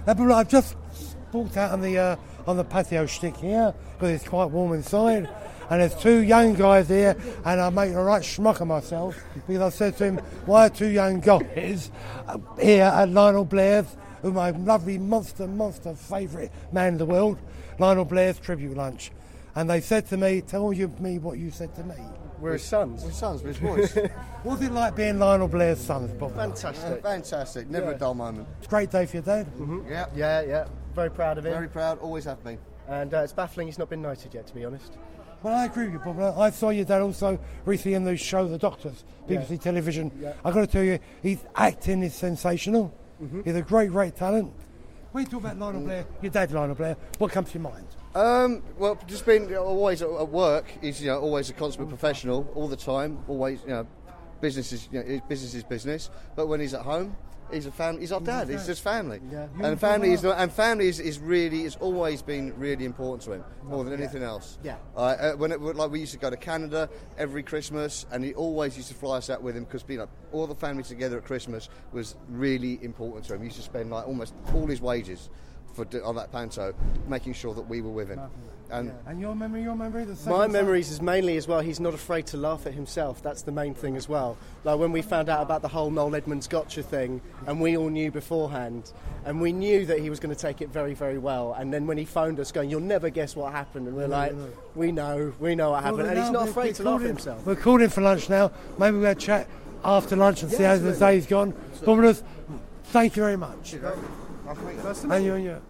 But I've just walked out on the patio stick here because it's quite warm inside. And there's two young guys here, and I'm making a right schmuck of myself because I said to him, why are two young guys here at Lionel Blair's, who's my lovely monster favourite man in the world, Lionel Blair's tribute lunch. And they said to me, tell me what you said to me. We're his sons. We're sons, we're his boys. What's it like being Lionel Blair's sons, Bob? Fantastic. Fantastic, never a dull moment. It's a great day for your dad. Mm-hmm. Yeah. Very proud of him. Very proud, always have been. And it's baffling he's not been knighted yet, to be honest. Well, I agree with you, Bob. I saw your dad also recently in the show The Doctors, BBC Television. Yeah. I've got to tell you, his acting is sensational. Mm-hmm. He's a great talent. When you talk about Lionel Blair, your dad Lionel Blair, what comes to your mind? Well, just being always at work, he's always a consummate professional all the time. Always, business is business. But when he's at home, he's a family. He's our dad. He's just family. Yeah. And family is always been really important to him more than anything else. Yeah. We used to go to Canada every Christmas, and he always used to fly us out with him because all the family together at Christmas was really important to him. He used to spend almost all his wages on that panto, making sure that we were with him. And your memory? My memories is mainly as well, he's not afraid to laugh at himself. That's the main thing as well. Like when we found out about the whole Noel Edmonds gotcha thing, and we all knew beforehand, and we knew that he was going to take it very, very well. And then when he phoned us going, you'll never guess what happened, and we're like, we know what happened. And he's not afraid to laugh at himself. We're called in for lunch now. Maybe we'll chat after lunch and see how the day's gone. Bob, thank you very much. And you.